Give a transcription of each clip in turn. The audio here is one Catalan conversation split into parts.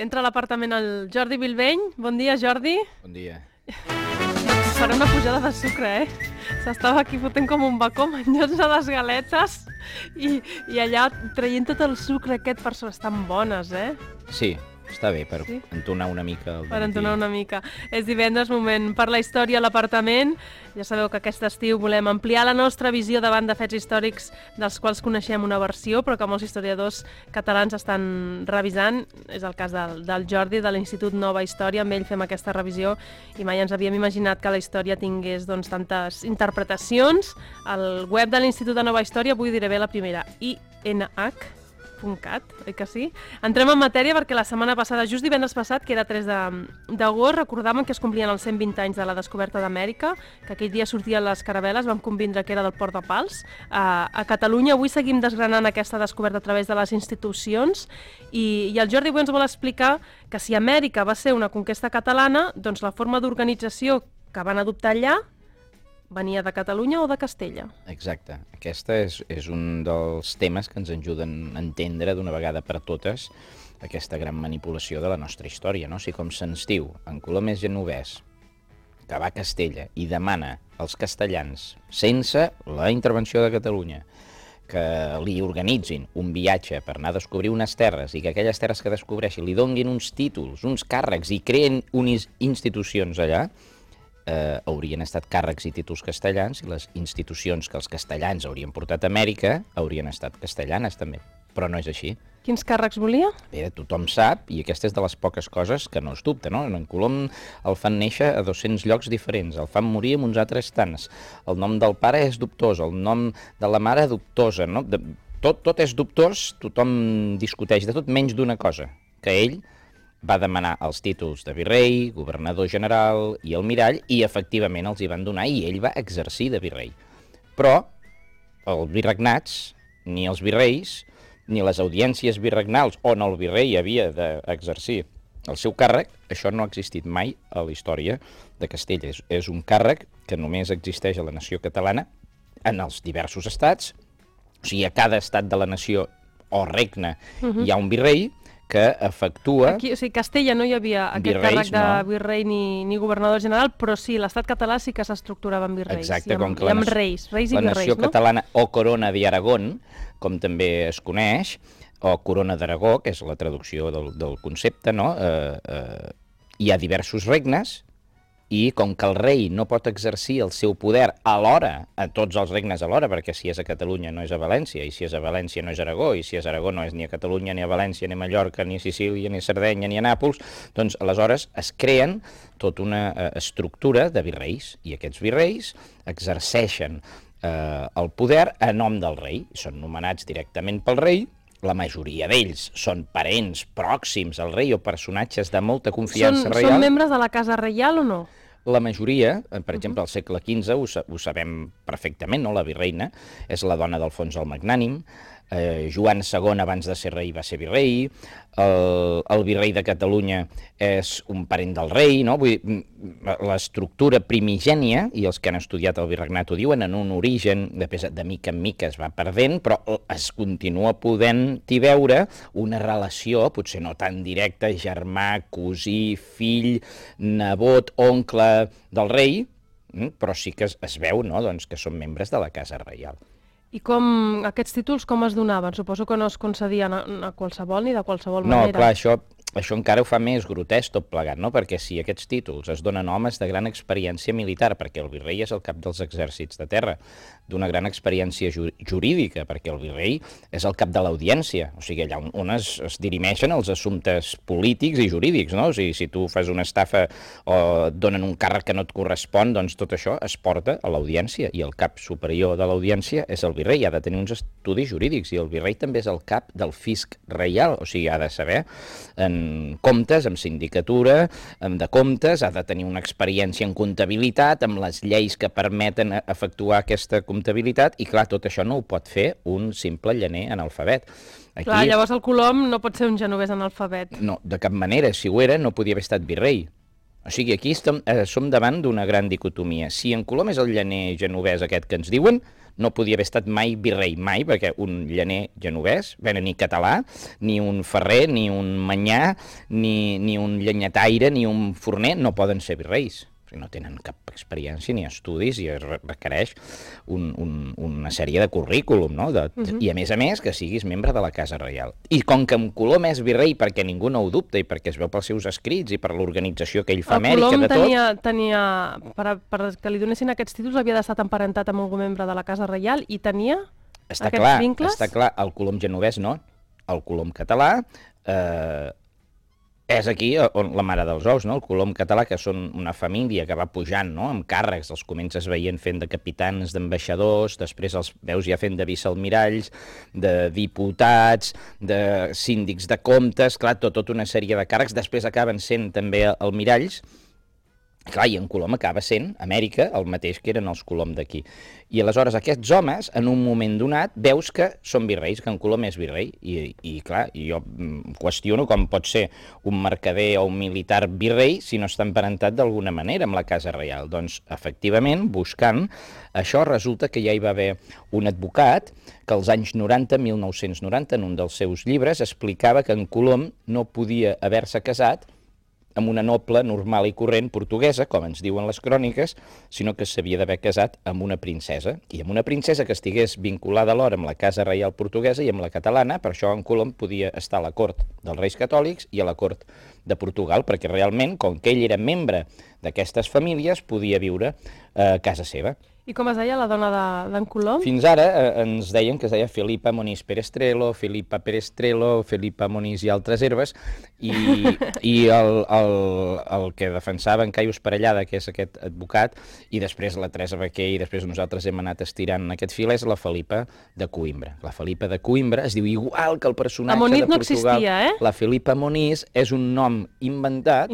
Entra a l'apartament el Jordi Bilbeny. Bon dia, Jordi. Bon dia. Farà una pujada de sucre, S'estava aquí fotent com un bacó, menjant-se les galetes i allà traient tot el sucre aquest per sobre. Estan bones, Sí, està bé per entonar una mica el Per matí. entonar una mica. És divendres, moment per la història a l'apartament. Ja sabeu que aquest estiu volem ampliar la nostra visió davant de fets històrics dels quals coneixem una versió, però que molts historiadors catalans estan revisant. És el cas del Jordi, de l'Institut Nova Història. Amb ell fem aquesta revisió i mai ens havíem imaginat que la història tingués tantes interpretacions. Al web de l'Institut de Nova Història, avui diré bé la primera, INH.cat, oi que sí? Entrem en matèria perquè la setmana passada, just divendres passat, que era 3 d'agost, recordàvem que es complien els 120 anys de la descoberta d'Amèrica, que aquell dia sortien les caravel·les, vam convindre que era del Port de Pals. A Catalunya avui seguim desgranant aquesta descoberta a través de les institucions i el Jordi avui ens vol explicar que si Amèrica va ser una conquesta catalana, doncs la forma d'organització que van adoptar allà venia de Catalunya o de Castella? Exacte. Aquesta és un dels temes que ens ajuden a entendre d'una vegada per totes aquesta gran manipulació de la nostra història, no? Si com se'ns diu en Colomers Genovès que va a Castella i demana als castellans, sense la intervenció de Catalunya, que li organitzin un viatge per anar a descobrir unes terres i que aquelles terres que descobreixi li donguin uns títols, uns càrrecs i creen unes institucions allà, haurien estat càrrecs i títols castellans i les institucions que els castellans haurien portat a Amèrica haurien estat castellanes també, però no és així. Quins càrrecs volia? Bé, tothom sap, i aquesta és de les poques coses que no es dubta, no? En Colom el fan néixer a 200 llocs diferents, el fan morir en uns altres tants, el nom del pare és dubtós, el nom de la mare dubtosa, no? Tot és dubtós, tothom discuteix de tot menys d'una cosa, que ell va demanar els títols de virrei, governador general i almirall, i efectivament els hi van donar, i ell va exercir de virrei. Però els virregnats, ni els virreis, ni les audiències virregnals on el virrei havia d'exercir el seu càrrec, això no ha existit mai a la història de Castella. És un càrrec que només existeix a la nació catalana, en els diversos estats, o sigui, a cada estat de la nació o regne hi ha un virrei, que efectua... Aquí, o sigui, Castella no hi havia aquest càrrec de virrei ni governador general, però sí, l'estat català sí que s'estructurava amb virreis. Exacte, com que i amb reis i virreis, no? La nació catalana o corona d'Aragón, com també es coneix, o corona d'Aragó, que és la traducció del concepte, no? Hi ha diversos regnes, i com que el rei no pot exercir el seu poder alhora, a tots els regnes alhora, perquè si és a Catalunya no és a València, i si és a València no és a Aragó, i si és a Aragó no és ni a Catalunya, ni a València, ni a Mallorca, ni a Sicília, ni a Sardenya, ni a Nàpols, doncs aleshores es creen tota una estructura de virreis, i aquests virreis exerceixen el poder a nom del rei, són nomenats directament pel rei. La majoria d'ells són parents pròxims al rei o personatges de molta confiança reial. Són membres de la casa reial o no? La majoria, per exemple, al segle XV, ho sabem perfectament, no? La virreina és la dona d'Alfons el Magnànim, Joan II, abans de ser rei, va ser virrei, el virrei de Catalunya és un parent del rei, no? Vull dir, l'estructura primigènia, i els que han estudiat el virregnat ho diuen, en un origen, de mica en mica es va perdent, però es continua podent-hi veure una relació, potser no tan directa, germà, cosí, fill, nebot, oncle del rei, però sí que es veu, no? Doncs que són membres de la casa reial. I com aquests títols com es donaven? Suposo que no es concedien a qualsevol ni de qualsevol manera. No, clar, això encara ho fa més grotesc tot plegat, no? Perquè si aquests títols es donen a homes de gran experiència militar, perquè el virrei és el cap dels exèrcits de terra, d'una gran experiència jurídica, perquè el virrei és el cap de l'audiència, o sigui, allà on es dirimeixen els assumptes polítics i jurídics, no? O sigui, si tu fas una estafa o et donen un càrrec que no et correspon, doncs tot això es porta a l'audiència, i el cap superior de l'audiència és el virrei, ha de tenir uns estudis jurídics, i el virrei també és el cap del fisc reial, o sigui, ha de saber en comptes, amb sindicatura, de comptes, ha de tenir una experiència en comptabilitat, amb les lleis que permeten efectuar aquesta comptabilitat, i clar, tot això no ho pot fer un simple llaner analfabet. Aquí, clar, llavors el Colom no pot ser un genovès analfabet. No, de cap manera. Si ho era, no podia haver estat virrei. O sigui, aquí som davant d'una gran dicotomia. Si en Colom és el llaner genovès aquest que ens diuen, no podia haver estat mai virrei, mai, perquè un llaner genovès, ni català, ni un ferrer, ni un manyà, ni un llenyataire, ni un forner, no poden ser virreis. No tenen cap experiència ni estudis i es requereix una sèrie de currículum, no? I a més, que siguis membre de la Casa Reial. I com que en Colom és virrei perquè ningú no ho dubta i perquè es veu pels seus escrits i per l'organització que ell fa Amèrica de tot... Colom tenia per que li donessin aquests títols havia d'estar emparentat amb algun membre de la Casa Reial i tenia aquests vincles? Està clar, el Colom genovès no, el Colom català... és aquí on la mare dels ous, no? El Colom català, que són una família que va pujant, no? Amb càrrecs, els comences veient fent de capitans, d'ambaixadors, després els veus ja fent de vicealmiralls, de diputats, de síndics de comptes, clar, tota una sèrie de càrrecs, després acaben sent també almiralls. Clar, i en Colom acaba sent, Amèrica, el mateix que eren els Colom d'aquí. I aleshores aquests homes, en un moment donat, veus que són virreis, que en Colom és virrei. I clar, jo qüestiono com pot ser un mercader o un militar virrei si no està emparentat d'alguna manera amb la Casa Reial. Doncs, efectivament, buscant això, resulta que ja hi va haver un advocat que als anys 90, 1990, en un dels seus llibres, explicava que en Colom no podia haver-se casat amb una noble normal i corrent portuguesa, com ens diuen les cròniques, sinó que s'havia d'haver casat amb una princesa, i amb una princesa que estigués vinculada alhora amb la Casa Reial portuguesa i amb la catalana. Per això en Colom podia estar a la cort dels Reis Catòlics i a la cort de Portugal, perquè realment, com que ell era membre d'aquestes famílies, podia viure a casa seva. I com es deia la dona d'en Colom? Fins ara ens deien que es deia Felipa Moniz Perestrelo, Felipa Perestrelo, Felipa Moniz i altres herbes, i el que defensava en Caius Parellada, que és aquest advocat, i després la Teresa Baquer, i després nosaltres hem anat estirant aquest fil, és la Felipa de Coïmbra. La Felipa de Coïmbra es diu igual que el personatge de Portugal. No existia, eh? La Felipa Moniz és un nom inventat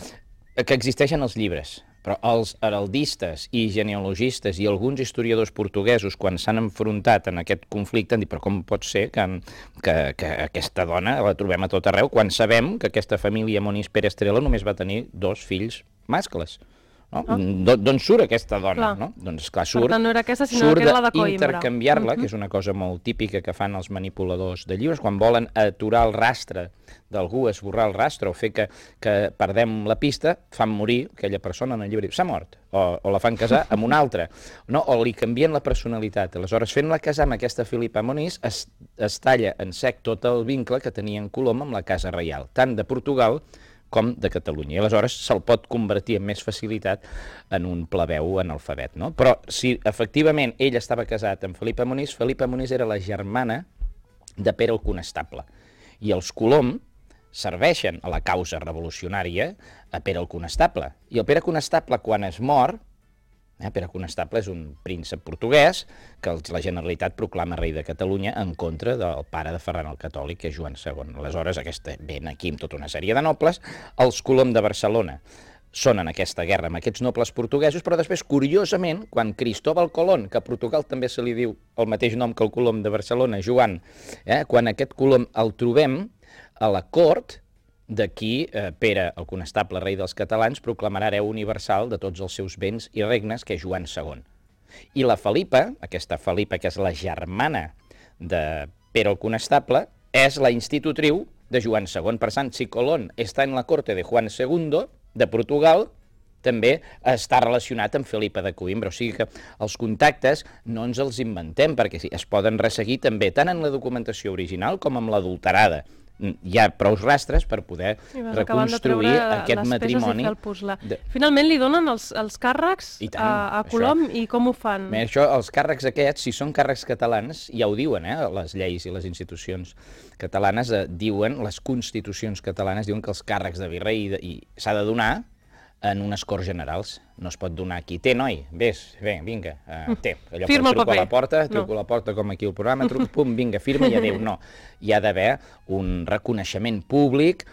que existeix en els llibres. Però els heraldistes i genealogistes i alguns historiadors portuguesos, quan s'han enfrontat en aquest conflicte, han dit, però com pot ser que aquesta dona la trobem a tot arreu, quan sabem que aquesta família Moniz Perestrelo només va tenir 2 fills mascles? No? D'on surt aquesta dona? No? Doncs, clar, per tant, no era aquesta, sinó que era la de Coïmbra. Intercanviar-la, que és una cosa molt típica que fan els manipuladors de llibres, quan volen aturar el rastre d'algú, esborrar el rastre o fer que perdem la pista, fan morir aquella persona en el llibre, s'ha mort, o la fan casar amb una altra, no? O li canvien la personalitat. Aleshores, fent-la casar amb aquesta Felipa Moniz, es talla en sec tot el vincle que tenia en Colom amb la Casa Reial, tant de Portugal com de Catalunya. I aleshores se'l pot convertir amb més facilitat en un plebeu analfabet, no? Però si efectivament ell estava casat amb Felipa Moniz era la germana de Pere el Conestable. I els Colom serveixen a la causa revolucionària a Pere el Conestable. I el Pere Conestable, quan es mor, Pere Conestable és un príncep portuguès que la Generalitat proclama rei de Catalunya en contra del pare de Ferran el Catòlic, que és Joan II. Aleshores, ven aquí amb tota una sèrie de nobles. Els Colom de Barcelona són en aquesta guerra amb aquests nobles portuguesos, però després, curiosament, quan Cristóbal Colón, que a Portugal també se li diu el mateix nom que el Colom de Barcelona, Joan, quan aquest Colom el trobem a la cort, d'aquí Pere, el Conestable, rei dels catalans, proclamarà hereu universal de tots els seus béns i regnes, que és Joan II. I la Felipa, aquesta Felipa, que és la germana de Pere el Conestable, és la institutriu de Joan II. Per tant, si Colón està en la corte de Juan II, de Portugal, també està relacionat amb Felipa de Coïmbra. O sigui que els contactes no ens els inventem, perquè es poden resseguir també tant en la documentació original com en l'adulterada. Hi ha prou rastres per poder reconstruir aquest matrimoni. Finalment li donen els càrrecs a Colom i com ho fan? Això, els càrrecs aquests, si són càrrecs catalans, ja ho diuen, les lleis i les institucions catalanes diuen, les constitucions catalanes diuen que els càrrecs de virrei s'ha de donar en unes Corts Generals. No es pot donar aquí. Té, noi, vés, vinga, té. Firma el paper. Truco a la porta, com aquí al programa, pum, vinga, firma i adéu. No, hi ha d'haver un reconeixement públic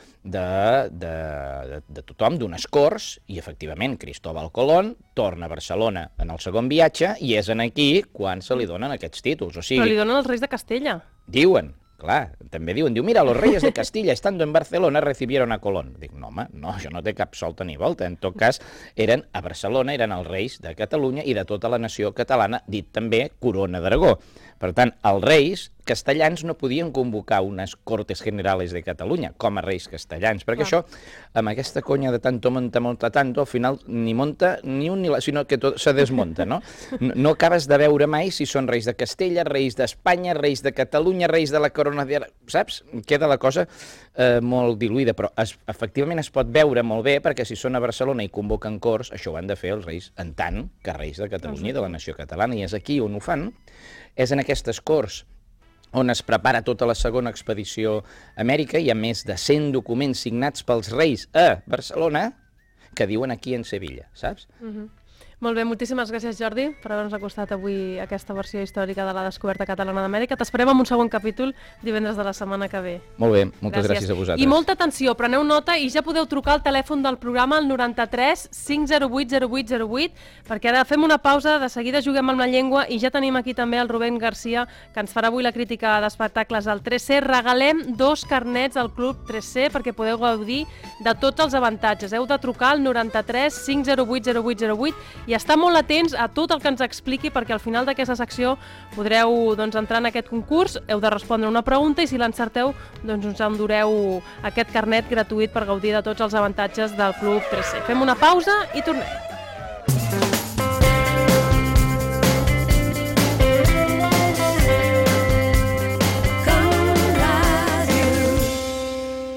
de tothom, d'unes Corts, i efectivament Cristóbal Colón torna a Barcelona en el segon viatge i és en aquí quan se li donen aquests títols. Però li donen els reis de Castella. Diuen. Clar, també diu, mira, los reyes de Castilla estando en Barcelona recibieron a Colón. Dic, no, home, no, això no té cap solta ni volta. En tot cas, eren a Barcelona, eren els reis de Catalunya i de tota la nació catalana, dit també Corona d'Aragó. Per tant, els reis castellans no podien convocar unes Cortes Generales de Catalunya com a reis castellans, perquè això, amb aquesta conya de tanto monta, al final ni monta ni un ni l'altre, sinó que tot se desmunta, no? No acabes de veure mai si són reis de Castella, reis d'Espanya, reis de Catalunya, reis de la Corona d'Aragó, saps? Queda la cosa molt diluïda, però efectivament es pot veure molt bé, perquè si són a Barcelona i convoquen corts, això ho han de fer els reis en tant que reis de Catalunya i de la nació catalana, i és aquí on ho fan, és en aquestes corts on es prepara tota la segona expedició a Amèrica. Hi ha més de 100 documents signats pels reis a Barcelona que diuen aquí en Sevilla, saps? Molt bé, moltíssimes gràcies, Jordi, per haver-nos acostat avui aquesta versió històrica de la descoberta catalana d'Amèrica. T'esperem en un segon capítol divendres de la setmana que ve. Molt bé, moltes gràcies a vosaltres. I molta atenció, preneu nota i ja podeu trucar al telèfon del programa al 93 508 0808, perquè ara fem una pausa, de seguida juguem amb la llengua i ja tenim aquí també el Rubén Garcia, que ens farà avui la crítica d'espectacles al 3C. Regalem 2 carnets al Club 3C perquè podeu gaudir de tots els avantatges. Heu de trucar al 93 508 0808 i estar molt atents a tot el que ens expliqui, perquè al final d'aquesta secció podreu entrar en aquest concurs, heu de respondre una pregunta i si l'encerteu us endureu aquest carnet gratuït per gaudir de tots els avantatges del Club 3C. Fem una pausa i tornem.